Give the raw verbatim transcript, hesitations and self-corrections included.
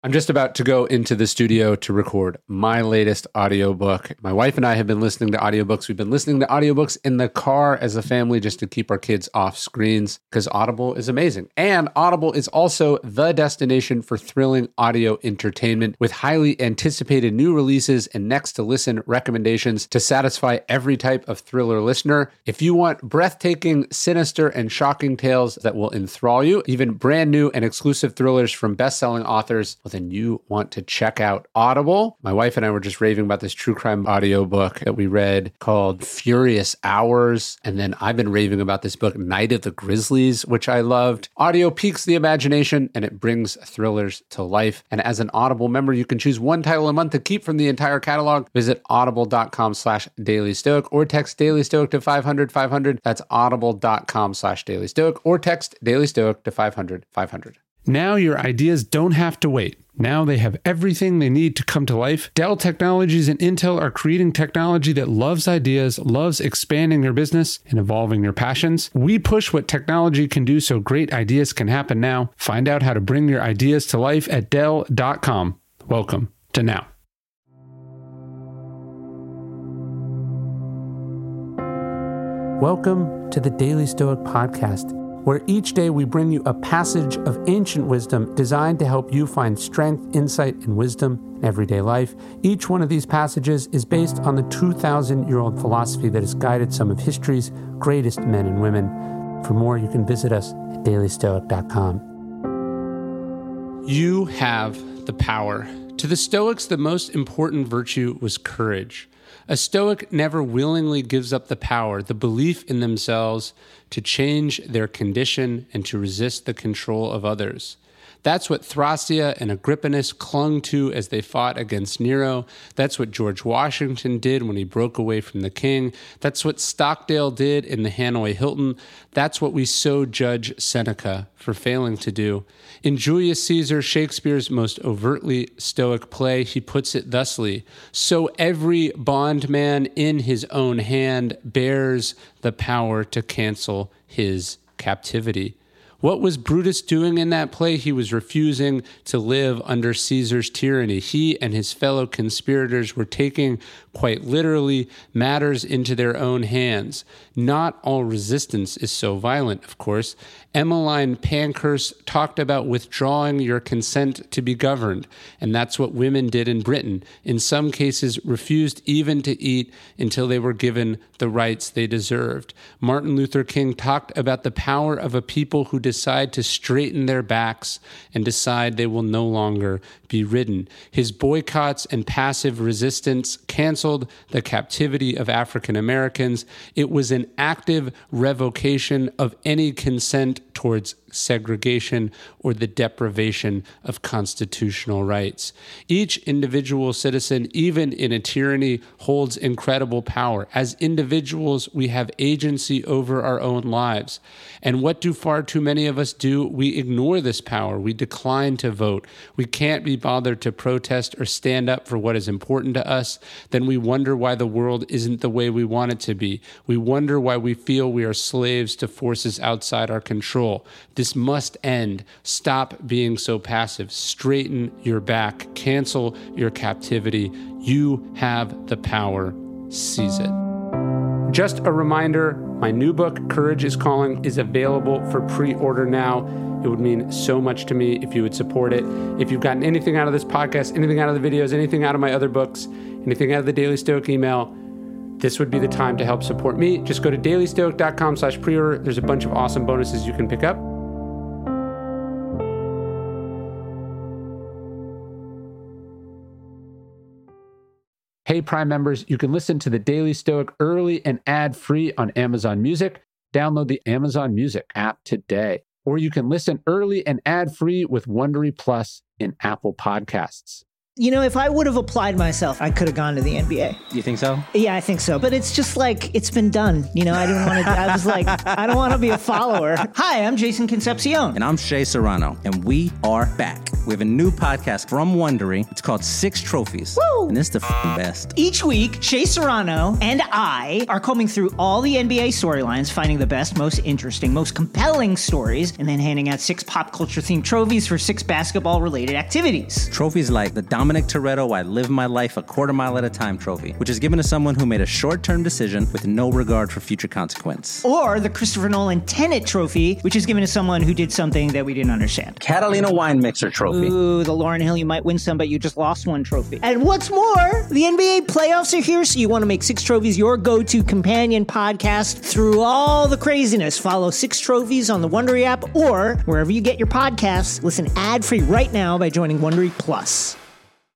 I'm just about to go into the studio to record my latest audiobook. My wife and I have been listening to audiobooks. We've been listening to audiobooks in the car as a family just to keep our kids off screens because Audible is amazing. And Audible is also the destination for thrilling audio entertainment with highly anticipated new releases and next to listen recommendations to satisfy every type of thriller listener. If you want breathtaking, sinister, and shocking tales that will enthrall you, even brand new and exclusive thrillers from best-selling authors, then you want to check out Audible. My wife and I were just raving about this true crime audiobook that we read called Furious Hours. And then I've been raving about this book, Night of the Grizzlies, which I loved. Audio piques the imagination and it brings thrillers to life. And as an Audible member, you can choose one title a month to keep from the entire catalog. Visit audible.com slash Daily Stoic or text Daily Stoic to five hundred five hundred. That's audible.com slash Daily Stoic or text Daily Stoic to five hundred five hundred. Now your ideas don't have to wait. Now they have everything they need to come to life. Dell Technologies and Intel are creating technology that loves ideas, loves expanding your business and evolving your passions. We push what technology can do so great ideas can happen now. Find out how to bring your ideas to life at Dell dot com. Welcome to Now. Welcome to the Daily Stoic Podcast, where each day we bring you a passage of ancient wisdom designed to help you find strength, insight, and wisdom in everyday life. Each one of these passages is based on the two thousand year old philosophy that has guided some of history's greatest men and women. For more, you can visit us at daily stoic dot com. You have the power. To the Stoics, the most important virtue was courage. A Stoic never willingly gives up the power, the belief in themselves to change their condition and to resist the control of others. That's what Thrasea and Agrippinus clung to as they fought against Nero. That's what George Washington did when he broke away from the king. That's what Stockdale did in the Hanoi Hilton. That's what we so judge Seneca for failing to do. In Julius Caesar, Shakespeare's most overtly Stoic play, he puts it thusly: "So every bondman in his own hand bears the power to cancel his captivity." What was Brutus doing in that play? He was refusing to live under Caesar's tyranny. He and his fellow conspirators were taking, quite literally, matters into their own hands. Not all resistance is so violent, of course. Emmeline Pankhurst talked about withdrawing your consent to be governed, and that's what women did in Britain. In some cases, refused even to eat until they were given the rights they deserved. Martin Luther King talked about the power of a people who decide to straighten their backs and decide they will no longer be ridden. His boycotts and passive resistance canceled the captivity of African Americans. It was an active revocation of any consent towards segregation or the deprivation of constitutional rights. Each individual citizen, even in a tyranny, holds incredible power. As individuals, we have agency over our own lives. And what do far too many of us do? We ignore this power. We decline to vote. We can't be bothered to protest or stand up for what is important to us. Then we wonder why the world isn't the way we want it to be. We wonder why we feel we are slaves to forces outside our control. This must end. Stop being so passive. Straighten your back. Cancel your captivity. You have the power. Seize it. Just a reminder, my new book, Courage is Calling, is available for pre-order now. It would mean so much to me if you would support it. If you've gotten anything out of this podcast, anything out of the videos, anything out of my other books, anything out of the Daily Stoic email, this would be the time to help support me. Just go to daily stoic dot com slash pre-order. There's a bunch of awesome bonuses you can pick up. Hey, Prime members, you can listen to the Daily Stoic early and ad-free on Amazon Music. Download the Amazon Music app today. Or you can listen early and ad-free with Wondery Plus in Apple Podcasts. You know, if I would have applied myself, I could have gone to the N B A. You think so? Yeah, I think so. But it's just like, it's been done. You know, I didn't want to, I was like, I don't want to be a follower. Hi, I'm Jason Concepcion. And I'm Shea Serrano. And we are back. We have a new podcast from Wondery. It's called Six Trophies. Woo! And it's the f***ing best. Each week, Shea Serrano and I are combing through all the N B A storylines, finding the best, most interesting, most compelling stories, and then handing out six pop culture themed trophies for six basketball related activities. Trophies like the Dominic Toretto I Live My Life a Quarter Mile at a Time trophy, which is given to someone who made a short-term decision with no regard for future consequence. Or the Christopher Nolan Tenet trophy, which is given to someone who did something that we didn't understand. Catalina Wine Mixer trophy. Ooh, the Lauryn Hill, you might win some, but you just lost one trophy. And what's more, the N B A playoffs are here, so you want to make Six Trophies your go-to companion podcast through all the craziness. Follow Six Trophies on the Wondery app or wherever you get your podcasts. Listen ad-free right now by joining Wondery Plus.